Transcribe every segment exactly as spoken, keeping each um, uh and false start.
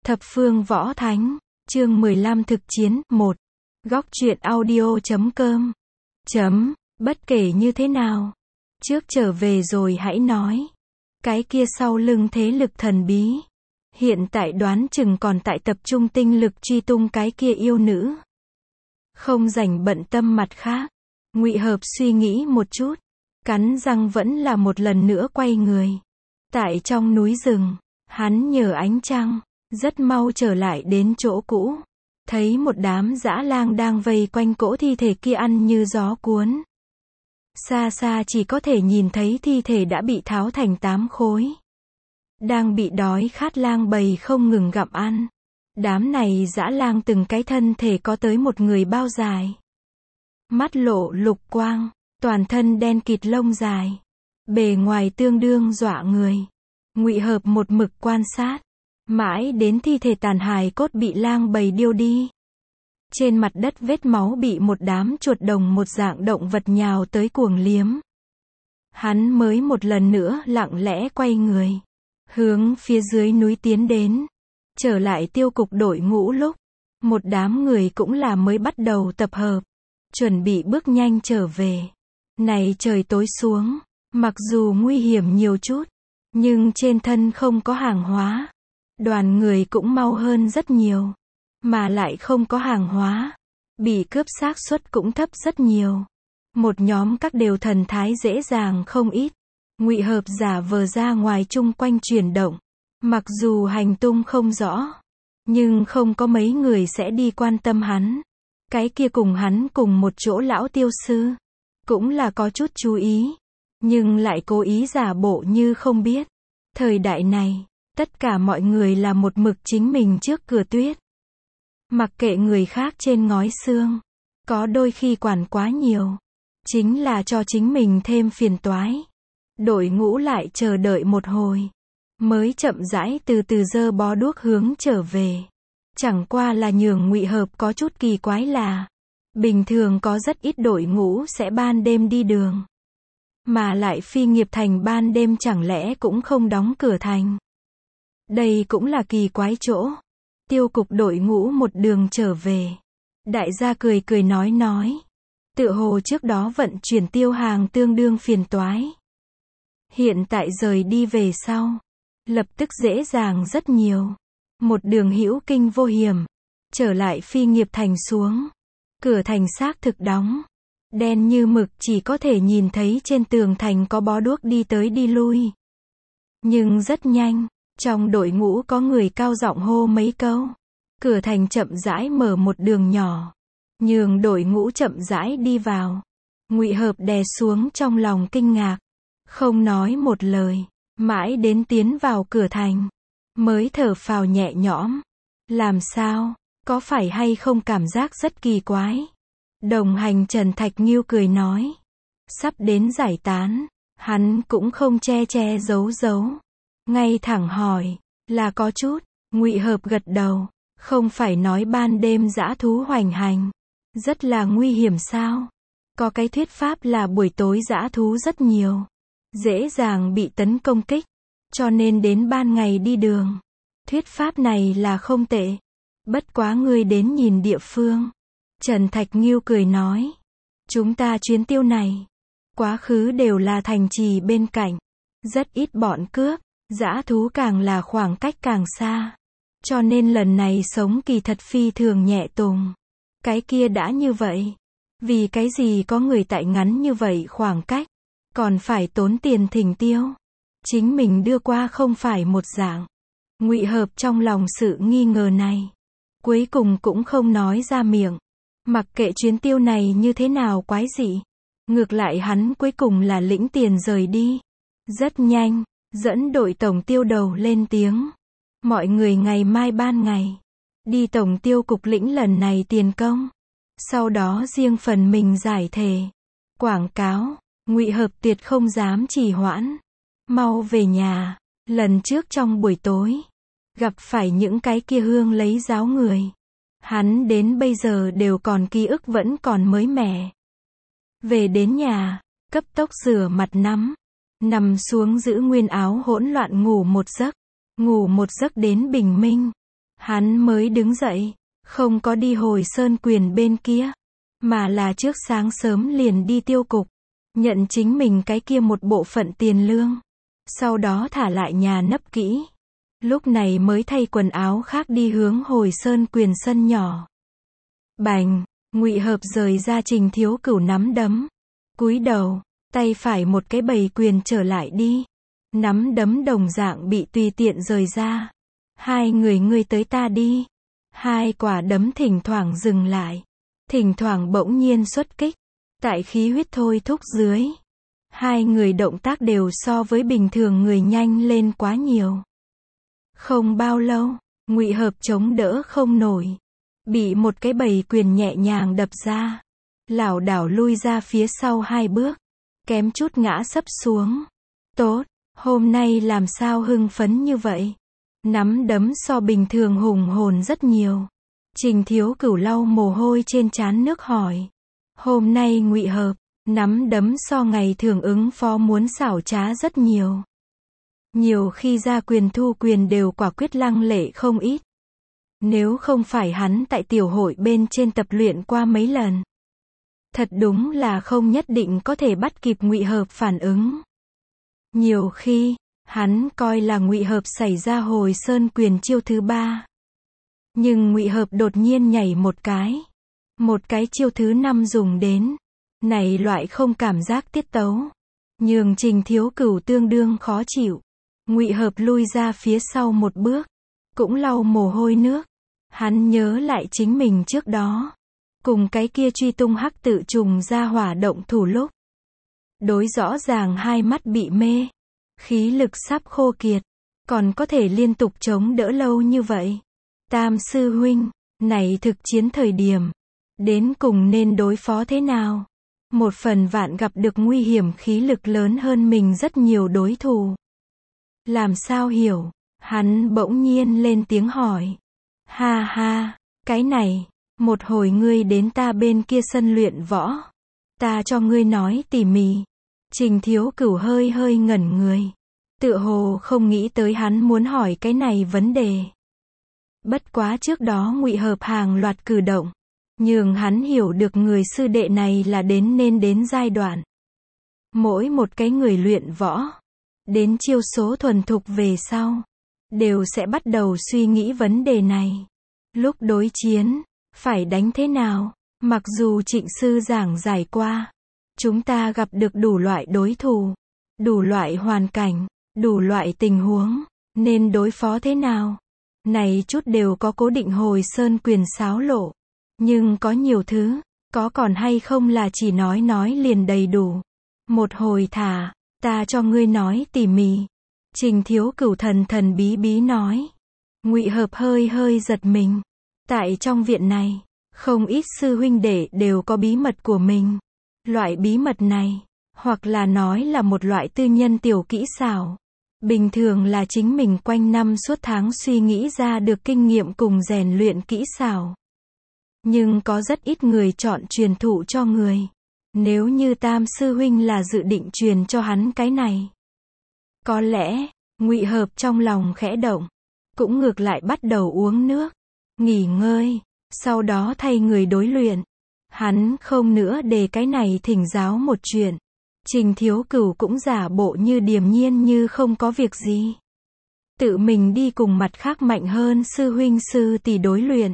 Thập phương võ thánh, chương mười lăm thực chiến, một. Góc truyện audio chấm com. Chấm, bất kể như thế nào. Trước trở về rồi hãy nói. Cái kia sau lưng thế lực thần bí. Hiện tại đoán chừng còn tại tập trung tinh lực truy tung cái kia yêu nữ. Không rảnh bận tâm mặt khác. Ngụy Hợp suy nghĩ một chút. Cắn răng vẫn là một lần nữa quay người. Tại trong núi rừng, hắn nhờ ánh trăng, rất mau trở lại đến chỗ cũ. Thấy một đám dã lang đang vây quanh cỗ thi thể kia ăn như gió cuốn. Xa xa chỉ có thể nhìn thấy thi thể đã bị tháo thành tám khối. Đang bị đói khát lang bầy không ngừng gặm ăn. Đám này dã lang từng cái thân thể có tới một người bao dài. Mắt lộ lục quang, toàn thân đen kịt lông dài. Bề ngoài tương đương dọa người. Ngụy Hợp một mực quan sát. Mãi đến thi thể tàn hài cốt bị lang bầy điêu đi. Trên mặt đất vết máu bị một đám chuột đồng một dạng động vật nhào tới cuồng liếm. Hắn mới một lần nữa lặng lẽ quay người. Hướng phía dưới núi tiến đến. Trở lại tiêu cục đội ngũ lúc. Một đám người cũng là mới bắt đầu tập hợp. Chuẩn bị bước nhanh trở về. Này trời tối xuống. Mặc dù nguy hiểm nhiều chút. Nhưng trên thân không có hàng hóa. Đoàn người cũng mau hơn rất nhiều. Mà lại không có hàng hóa. Bị cướp xác suất cũng thấp rất nhiều. Một nhóm các đều thần thái dễ dàng không ít. Ngụy Hợp giả vờ ra ngoài chung quanh chuyển động. Mặc dù hành tung không rõ. Nhưng không có mấy người sẽ đi quan tâm hắn. Cái kia cùng hắn cùng một chỗ lão tiêu sư. Cũng là có chút chú ý. Nhưng lại cố ý giả bộ như không biết. Thời đại này, tất cả mọi người là một mực chính mình trước cửa tuyết. Mặc kệ người khác trên ngói xương. Có đôi khi quản quá nhiều. Chính là cho chính mình thêm phiền toái. Đội ngũ lại chờ đợi một hồi. Mới chậm rãi từ từ giơ bó đuốc hướng trở về. Chẳng qua là nhường Ngụy Hợp có chút kỳ quái là. Bình thường có rất ít đội ngũ sẽ ban đêm đi đường. Mà lại Phi Nghiệp Thành ban đêm chẳng lẽ cũng không đóng cửa thành. Đây cũng là kỳ quái chỗ. Tiêu cục đội ngũ một đường trở về. Đại gia cười cười nói nói. Tựa hồ trước đó vận chuyển tiêu hàng tương đương phiền toái. Hiện tại rời đi về sau. Lập tức dễ dàng rất nhiều. Một đường hữu kinh vô hiểm. Trở lại Phi Nghiệp Thành xuống. Cửa thành xác thực đóng. Đen như mực chỉ có thể nhìn thấy trên tường thành có bó đuốc đi tới đi lui. Nhưng rất nhanh. Trong đội ngũ có người cao giọng hô mấy câu. Cửa thành chậm rãi mở một đường nhỏ. Nhường đội ngũ chậm rãi đi vào. Ngụy Hợp đè xuống trong lòng kinh ngạc. Không nói một lời. Mãi đến tiến vào cửa thành. Mới thở phào nhẹ nhõm. Làm sao? Có phải hay không cảm giác rất kỳ quái? Đồng hành Trần Thạch Nghiêu cười nói. Sắp đến giải tán. Hắn cũng không che che giấu giấu. Ngay thẳng hỏi. Là có chút. Ngụy Hợp gật đầu. Không phải nói ban đêm dã thú hoành hành. Rất là nguy hiểm sao? Có cái thuyết pháp là buổi tối dã thú rất nhiều. Dễ dàng bị tấn công kích. Cho nên đến ban ngày đi đường. Thuyết pháp này là không tệ. Bất quá ngươi đến nhìn địa phương. Trần Thạch Nghiêu cười nói. Chúng ta chuyến tiêu này. Quá khứ đều là thành trì bên cạnh. Rất ít bọn cướp. Dã thú càng là khoảng cách càng xa. Cho nên lần này sống kỳ thật phi thường nhẹ tùng. Cái kia đã như vậy. Vì cái gì có người tại ngắn như vậy khoảng cách. Còn phải tốn tiền thỉnh tiêu. Chính mình đưa qua không phải một dạng. Ngụy Hợp trong lòng sự nghi ngờ này. Cuối cùng cũng không nói ra miệng. Mặc kệ chuyến tiêu này như thế nào quái dị. Ngược lại hắn cuối cùng là lĩnh tiền rời đi. Rất nhanh. Dẫn đội tổng tiêu đầu lên tiếng. Mọi người ngày mai ban ngày. Đi tổng tiêu cục lĩnh lần này tiền công. Sau đó riêng phần mình giải thể. Quảng cáo. Ngụy Hợp tuyệt không dám trì hoãn. Mau về nhà. Lần trước trong buổi tối. Gặp phải những cái kia hương lấy giáo người. Hắn đến bây giờ đều còn ký ức vẫn còn mới mẻ. Về đến nhà. Cấp tốc rửa mặt nắm. Nằm xuống giữ nguyên áo hỗn loạn ngủ một giấc. Ngủ một giấc đến bình minh. Hắn mới đứng dậy, không có đi hồi Sơn Quyền bên kia, mà là trước sáng sớm liền đi tiêu cục, nhận chính mình cái kia một bộ phận tiền lương, sau đó thả lại nhà nấp kỹ. Lúc này mới thay quần áo khác đi hướng hồi Sơn Quyền sân nhỏ. Bành, Ngụy Hợp rời ra Trình Thiếu Cửu nắm đấm, cúi đầu, tay phải một cái bầy quyền trở lại đi. Nắm đấm đồng dạng bị tùy tiện rời ra. Hai người ngươi tới ta đi. Hai quả đấm thỉnh thoảng dừng lại, thỉnh thoảng bỗng nhiên xuất kích. Tại khí huyết thôi thúc dưới, hai người động tác đều so với bình thường người nhanh lên quá nhiều. Không bao lâu, Ngụy Hợp chống đỡ không nổi, bị một cái bầy quyền nhẹ nhàng đập ra, lảo đảo lui ra phía sau hai bước, kém chút ngã sấp xuống. Tốt, hôm nay làm sao hưng phấn như vậy? Nắm đấm so bình thường hùng hồn rất nhiều. Trình Thiếu Cửu lau mồ hôi trên trán nước hỏi. Hôm nay Ngụy Hợp, nắm đấm so ngày thường ứng phó muốn xảo trá rất nhiều. Nhiều khi ra quyền thu quyền đều quả quyết lăng lệ không ít. Nếu không phải hắn tại tiểu hội bên trên tập luyện qua mấy lần, thật đúng là không nhất định có thể bắt kịp Ngụy Hợp phản ứng. Nhiều khi, hắn coi là Ngụy Hợp xảy ra hồi Sơn Quyền chiêu thứ ba. Nhưng Ngụy Hợp đột nhiên nhảy một cái. Một cái chiêu thứ năm dùng đến. Này loại không cảm giác tiết tấu, nhường Trình Thiếu Cửu tương đương khó chịu. Ngụy Hợp lui ra phía sau một bước, cũng lau mồ hôi nước. Hắn nhớ lại chính mình trước đó, cùng cái kia truy tung hắc tự trùng ra hỏa động thủ lúc. Đối rõ ràng hai mắt bị mê, khí lực sắp khô kiệt, còn có thể liên tục chống đỡ lâu như vậy. Tam sư huynh, này thực chiến thời điểm, đến cùng nên đối phó thế nào? Một phần vạn gặp được nguy hiểm khí lực lớn hơn mình rất nhiều đối thủ. Làm sao hiểu? Hắn bỗng nhiên lên tiếng hỏi. Ha ha, cái này, một hồi ngươi đến ta bên kia sân luyện võ, ta cho ngươi nói tỉ mỉ. Trình Thiếu Cửu hơi hơi ngẩn người, tựa hồ không nghĩ tới hắn muốn hỏi cái này vấn đề. Bất quá trước đó Ngụy Hợp hàng loạt cử động, nhường hắn hiểu được người sư đệ này là đến nên đến giai đoạn. Mỗi một cái người luyện võ, đến chiêu số thuần thục về sau, đều sẽ bắt đầu suy nghĩ vấn đề này. Lúc đối chiến, phải đánh thế nào? Mặc dù Trịnh sư giảng giải qua, chúng ta gặp được đủ loại đối thủ, đủ loại hoàn cảnh, đủ loại tình huống, nên đối phó thế nào? Này chút đều có cố định hồi Sơn Quyền xáo lộ. Nhưng có nhiều thứ, có còn hay không là chỉ nói nói liền đầy đủ. Một hồi thả, ta cho ngươi nói tỉ mỉ. Trình Thiếu Cửu thần thần bí bí nói. Ngụy Hợp hơi hơi giật mình. Tại trong viện này, không ít sư huynh đệ đều có bí mật của mình. Loại bí mật này, hoặc là nói là một loại tư nhân tiểu kỹ xảo. Bình thường là chính mình quanh năm suốt tháng suy nghĩ ra được kinh nghiệm cùng rèn luyện kỹ xảo. Nhưng có rất ít người chọn truyền thụ cho người. Nếu như Tam sư huynh là dự định truyền cho hắn cái này, có lẽ, Ngụy Hợp trong lòng khẽ động, cũng ngược lại bắt đầu uống nước, nghỉ ngơi, sau đó thay người đối luyện. Hắn không nữa để cái này thỉnh giáo một chuyện. Trình Thiếu Cửu cũng giả bộ như điềm nhiên như không có việc gì. Tự mình đi cùng mặt khác mạnh hơn sư huynh sư tỷ đối luyện.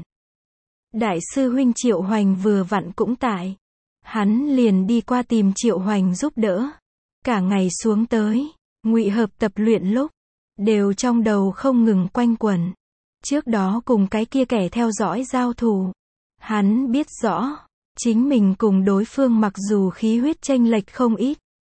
Đại sư huynh Triệu Hoành vừa vặn cũng tại. Hắn liền đi qua tìm Triệu Hoành giúp đỡ. Cả ngày xuống tới, Ngụy Hợp tập luyện lúc, đều trong đầu không ngừng quanh quẩn. Trước đó cùng cái kia kẻ theo dõi giao thủ, hắn biết rõ, chính mình cùng đối phương mặc dù khí huyết chênh lệch không ít,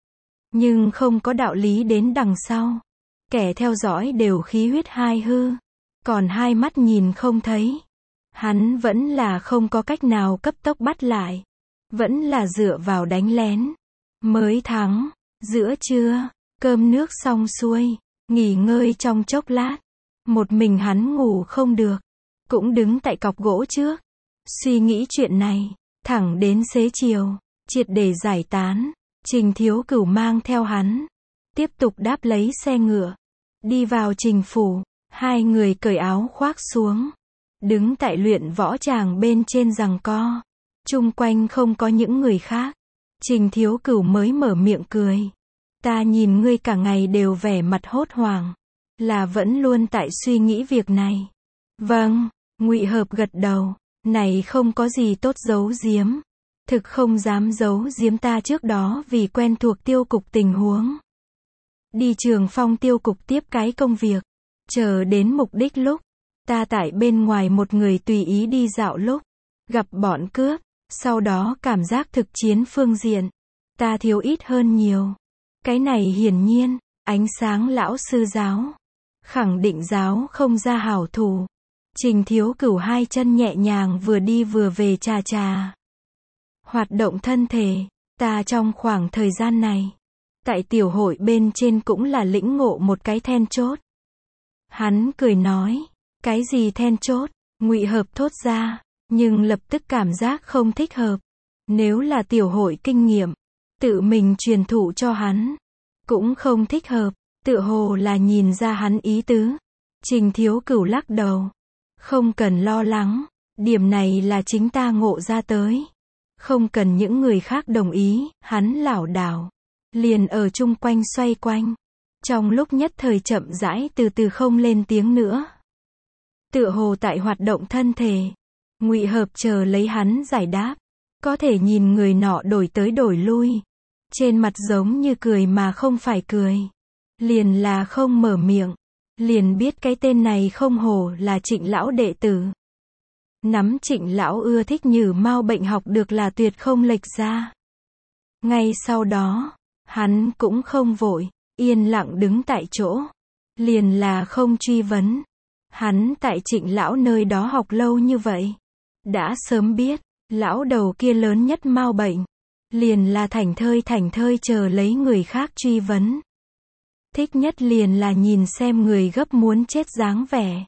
nhưng không có đạo lý đến đằng sau. Kẻ theo dõi đều khí huyết hai hư, còn hai mắt nhìn không thấy. Hắn vẫn là không có cách nào cấp tốc bắt lại. Vẫn là dựa vào đánh lén mới thắng. Giữa trưa, cơm nước xong xuôi, nghỉ ngơi trong chốc lát. Một mình hắn ngủ không được, cũng đứng tại cọc gỗ trước, suy nghĩ chuyện này, thẳng đến xế chiều, triệt để giải tán. Trình Thiếu Cửu mang theo hắn, tiếp tục đáp lấy xe ngựa, đi vào Trình phủ. Hai người cởi áo khoác xuống, đứng tại luyện võ tràng bên trên giằng co. Chung quanh không có những người khác. Trình Thiếu Cửu mới mở miệng cười. Ta nhìn ngươi cả ngày đều vẻ mặt hốt hoảng. Là vẫn luôn tại suy nghĩ việc này. Vâng, Ngụy Hợp gật đầu. Này không có gì tốt giấu giếm. Thực không dám giấu giếm ta trước đó vì quen thuộc tiêu cục tình huống. Đi Trường Phong tiêu cục tiếp cái công việc. Chờ đến mục đích lúc. Ta tại bên ngoài một người tùy ý đi dạo lúc. Gặp bọn cướp. Sau đó cảm giác thực chiến phương diện. Ta thiếu ít hơn nhiều. Cái này hiển nhiên. Ánh sáng lão sư giáo. Khẳng định giáo không ra hảo thủ. Trình Thiếu Cửu hai chân nhẹ nhàng vừa đi vừa về trà trà. Hoạt động thân thể. Ta trong khoảng thời gian này. Tại tiểu hội bên trên cũng là lĩnh ngộ một cái then chốt. Hắn cười nói. Cái gì then chốt? Ngụy Hợp thốt ra. Nhưng lập tức cảm giác không thích hợp. Nếu là tiểu hội kinh nghiệm. Tự mình truyền thụ cho hắn. Cũng không thích hợp. Tựa hồ là nhìn ra hắn ý tứ. Trình Thiếu Cửu lắc đầu. Không cần lo lắng. Điểm này là chính ta ngộ ra tới. Không cần những người khác đồng ý. Hắn lảo đảo. Liền ở chung quanh xoay quanh. Trong lúc nhất thời chậm rãi từ từ không lên tiếng nữa. Tựa hồ tại hoạt động thân thể. Ngụy Hợp chờ lấy hắn giải đáp. Có thể nhìn người nọ đổi tới đổi lui. Trên mặt giống như cười mà không phải cười. Liền là không mở miệng. Liền biết cái tên này không hổ là Trịnh lão đệ tử. Nắm Trịnh lão ưa thích Nhử Mao bệnh học được là tuyệt không lệch ra. Ngay sau đó, hắn cũng không vội, yên lặng đứng tại chỗ. Liền là không truy vấn. Hắn tại Trịnh lão nơi đó học lâu như vậy. Đã sớm biết, lão đầu kia lớn nhất Mao bệnh. Liền là thảnh thơi thảnh thơi chờ lấy người khác truy vấn. Thích nhất liền là nhìn xem người gấp muốn chết dáng vẻ.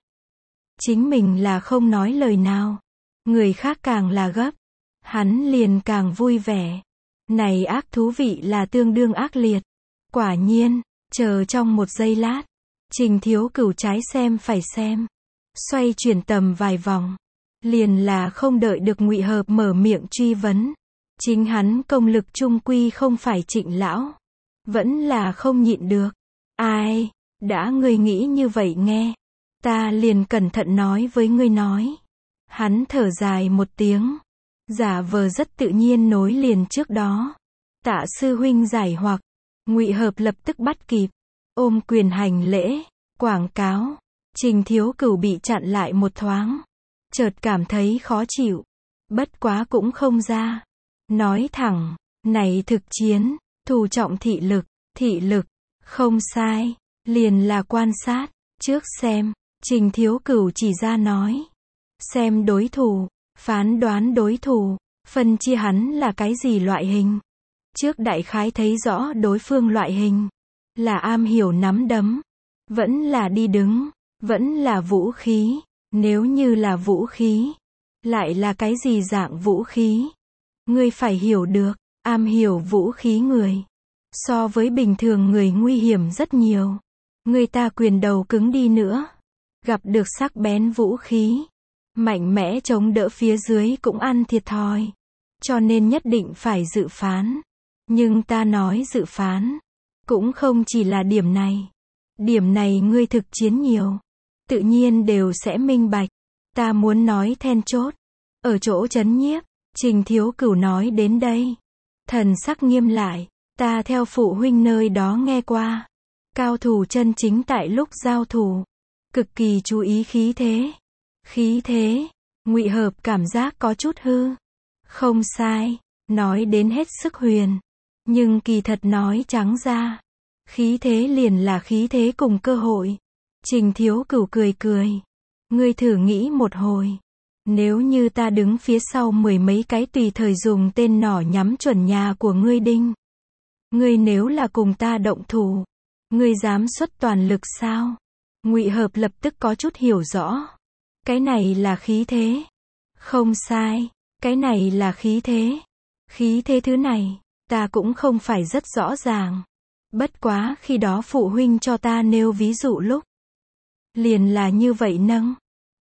Chính mình là không nói lời nào. Người khác càng là gấp. Hắn liền càng vui vẻ. Này ác thú vị là tương đương ác liệt. Quả nhiên, chờ trong một giây lát. Trình Thiếu Cửu trái xem phải xem. Xoay chuyển tầm vài vòng. Liền là không đợi được Ngụy Hợp mở miệng truy vấn. Chính hắn công lực trung quy không phải Trịnh lão. Vẫn là không nhịn được. Ai, đã ngươi nghĩ như vậy nghe. Ta liền cẩn thận nói với ngươi nói. Hắn thở dài một tiếng. Giả vờ rất tự nhiên nối liền trước đó. Tạ sư huynh giải hoặc. Ngụy Hợp lập tức bắt kịp. Ôm quyền hành lễ. Quảng cáo. Trình Thiếu Cửu bị chặn lại một thoáng. Chợt cảm thấy khó chịu. Bất quá cũng không ra. Nói thẳng. Này thực chiến. Thù trọng thị lực. Thị lực. Không sai. Liền là quan sát. Trước xem. Trình Thiếu Cửu chỉ ra nói. Xem đối thủ. Phán đoán đối thủ. Phân chia hắn là cái gì loại hình. Trước đại khái thấy rõ đối phương loại hình. Là am hiểu nắm đấm. Vẫn là đi đứng. Vẫn là vũ khí. Nếu như là vũ khí. Lại là cái gì dạng vũ khí. Ngươi phải hiểu được. Am hiểu vũ khí người. So với bình thường người nguy hiểm rất nhiều. Người ta quyền đầu cứng đi nữa. Gặp được sắc bén vũ khí. Mạnh mẽ chống đỡ phía dưới cũng ăn thiệt thòi. Cho nên nhất định phải dự phán. Nhưng ta nói dự phán. Cũng không chỉ là điểm này. Điểm này ngươi thực chiến nhiều. Tự nhiên đều sẽ minh bạch. Ta muốn nói then chốt. Ở chỗ trấn nhiếp. Trình Thiếu Cửu nói đến đây. Thần sắc nghiêm lại. Ta theo phụ huynh nơi đó nghe qua. Cao thủ chân chính tại lúc giao thủ. Cực kỳ chú ý khí thế. Khí thế. Ngụy Hợp cảm giác có chút hư. Không sai. Nói đến hết sức huyền. Nhưng kỳ thật nói trắng ra. Khí thế liền là khí thế cùng cơ hội. Trình Thiếu Cửu cười cười. Ngươi thử nghĩ một hồi. Nếu như ta đứng phía sau mười mấy cái tùy thời dùng tên nỏ nhắm chuẩn nhà của ngươi đinh. Ngươi nếu là cùng ta động thủ. Ngươi dám xuất toàn lực sao? Ngụy Hợp lập tức có chút hiểu rõ. Cái này là khí thế. Không sai. Cái này là khí thế. Khí thế thứ này. Ta cũng không phải rất rõ ràng. Bất quá khi đó phụ huynh cho ta nêu ví dụ lúc. Liền là như vậy nâng.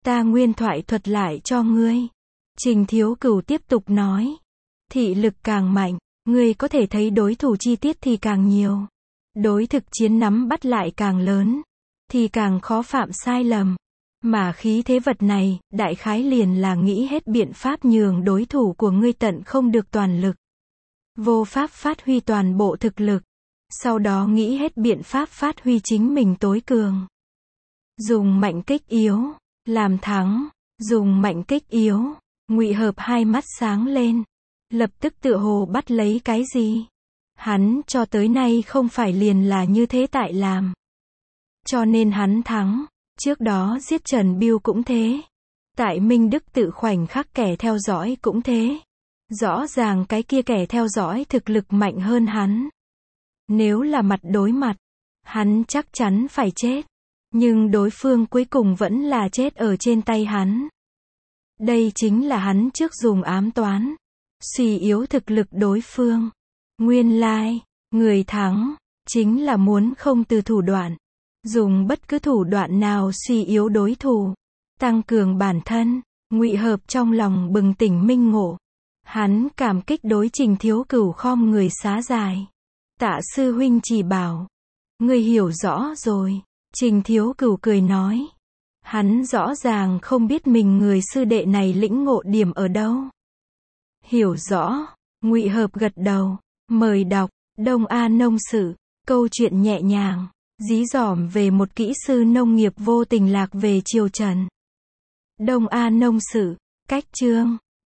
Ta nguyên thoại thuật lại cho ngươi. Trình Thiếu Cửu tiếp tục nói. Thị lực càng mạnh, ngươi có thể thấy đối thủ chi tiết thì càng nhiều. Đối thực chiến nắm bắt lại càng lớn, thì càng khó phạm sai lầm. Mà khí thế vật này, đại khái liền là nghĩ hết biện pháp nhường đối thủ của ngươi tận không được toàn lực. Vô pháp phát huy toàn bộ thực lực. Sau đó nghĩ hết biện pháp phát huy chính mình tối cường. Dùng mạnh kích yếu, làm thắng, dùng mạnh kích yếu. Ngụy Hợp hai mắt sáng lên, lập tức tựa hồ bắt lấy cái gì. Hắn cho tới nay không phải liền là như thế tại làm. Cho nên hắn thắng. Trước đó giết Trần Bưu cũng thế. Tại Minh Đức tự khoảnh khắc kẻ theo dõi cũng thế. Rõ ràng cái kia kẻ theo dõi thực lực mạnh hơn hắn. Nếu là mặt đối mặt, hắn chắc chắn phải chết. Nhưng đối phương cuối cùng vẫn là chết ở trên tay hắn. Đây chính là hắn trước dùng ám toán, suy yếu thực lực đối phương. Nguyên lai, người thắng, chính là muốn không từ thủ đoạn. Dùng bất cứ thủ đoạn nào suy yếu đối thủ, tăng cường bản thân. Ngụy Hợp trong lòng bừng tỉnh minh ngộ. Hắn cảm kích đối Trình Thiếu Cửu khom người xá dài. Tạ sư huynh chỉ bảo. Ngươi hiểu rõ rồi. Trình Thiếu Cửu cười nói. Hắn rõ ràng không biết mình người sư đệ này lĩnh ngộ điểm ở đâu. Hiểu rõ. Ngụy Hợp gật đầu. Mời đọc. Đông A Nông Sự. Câu chuyện nhẹ nhàng, dí dỏm về một kỹ sư nông nghiệp vô tình lạc về triều Trần. Đông A Nông Sự. Cách chương.